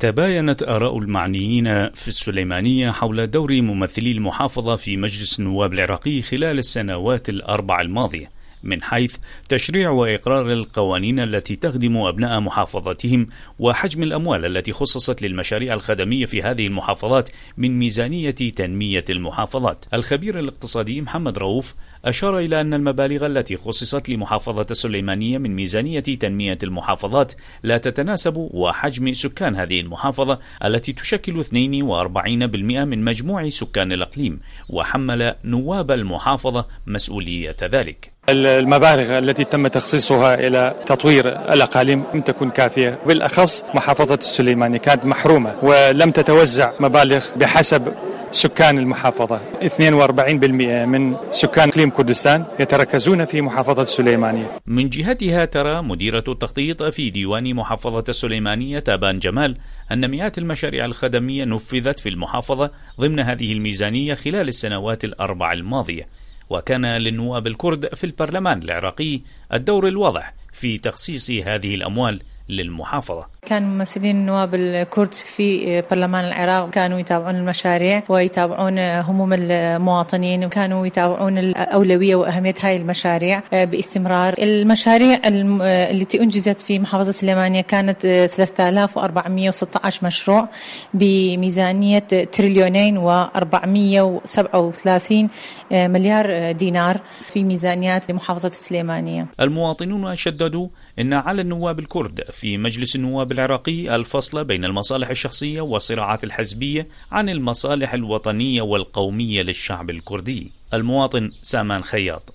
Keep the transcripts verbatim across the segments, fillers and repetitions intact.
تباينت آراء المعنيين في السليمانية حول دور ممثلي المحافظة في مجلس النواب العراقي خلال السنوات الأربع الماضية، من حيث تشريع وإقرار القوانين التي تخدم أبناء محافظتهم، وحجم الأموال التي خصصت للمشاريع الخدمية في هذه المحافظات من ميزانية تنمية المحافظات. الخبير الاقتصادي محمد رؤوف أشار إلى أن المبالغ التي خصصت لمحافظة السليمانية من ميزانية تنمية المحافظات لا تتناسب وحجم سكان هذه المحافظة التي تشكل اثنين وأربعين بالمئة من مجموع سكان الإقليم، وحمل نواب المحافظة مسؤولية ذلك. المبالغ التي تم تخصيصها إلى تطوير الأقاليم لم تكن كافية، بالأخص محافظة السليمانية كانت محرومة ولم تتوزع مبالغ بحسب سكان المحافظة. اثنين وأربعين بالمئة من سكان إقليم كردستان يتركزون في محافظة السليمانية. من جهتها ترى مديرة التخطيط في ديوان محافظة السليمانية تابان جمال أن مئات المشاريع الخدمية نفذت في المحافظة ضمن هذه الميزانية خلال السنوات الأربع الماضية، وكان للنواب الكرد في البرلمان العراقي الدور الواضح في تخصيص هذه الأموال للمحافظة. كان ممثلين النواب الكرد في برلمان العراق كانوا يتابعون المشاريع ويتابعون هموم المواطنين، وكانوا يتابعون الأولوية وأهمية هاي المشاريع باستمرار. المشاريع التي أنجزت في محافظة السليمانية كانت ثلاثة آلاف وأربعمئة وستة عشر مشروع بميزانية تريليونين وأربعمئة وسبعة وثلاثين مليار دينار في ميزانيات محافظة السليمانية. المواطنون شددوا أن على النواب الكرد في مجلس النواب العراقي الفصل بين المصالح الشخصية والصراعات الحزبية عن المصالح الوطنية والقومية للشعب الكردي. المواطن سامان خياط: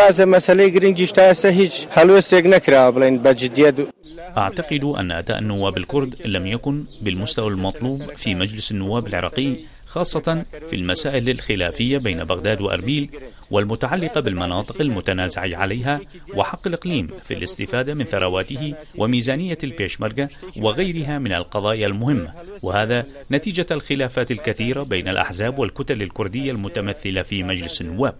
أعتقد أن أداء النواب الكرد لم يكن بالمستوى المطلوب في مجلس النواب العراقي، خاصة في المسائل الخلافية بين بغداد وأربيل والمتعلقة بالمناطق المتنازع عليها وحق الإقليم في الاستفادة من ثرواته وميزانية البيشمركة وغيرها من القضايا المهمة، وهذا نتيجة الخلافات الكثيرة بين الأحزاب والكتل الكردية المتمثلة في مجلس النواب.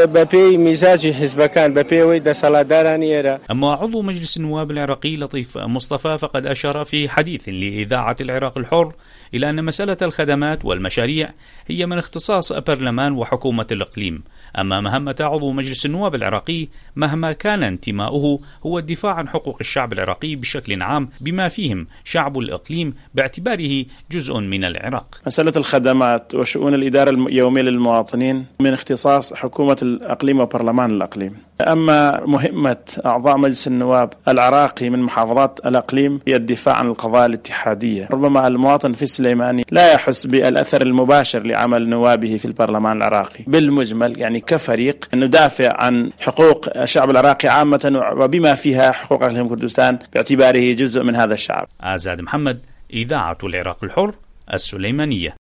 أما عضو مجلس النواب العراقي لطيف مصطفى فقد أشار في حديث لإذاعة العراق الحر إلى أن مسألة الخدمات والمشاريع هي من اختصاص برلمان وحكومة الإقليم، أما مهمة عضو مجلس النواب العراقي مهما كان انتماؤه هو الدفاع عن حقوق الشعب العراقي بشكل عام بما فيهم شعب الإقليم باعتباره جزء من العراق. مسألة الخدمات وشؤون الإدارة اليومية للمواطنين من اختصاص حكومة الإقليم وبرلمان الإقليم. أما مهمة أعضاء مجلس النواب العراقي من محافظات الإقليم هي الدفاع عن القضايا الاتحادية. ربما المواطن في السليماني لا يحس بالأثر المباشر لعمل نوابه في البرلمان العراقي. بالمجمل يعني كفريق ندافع عن حقوق الشعب العراقي عامة وبما فيها حقوق أهل كردستان باعتباره جزء من هذا الشعب. عزاد محمد، إذاعة العراق الحر، السليمانية.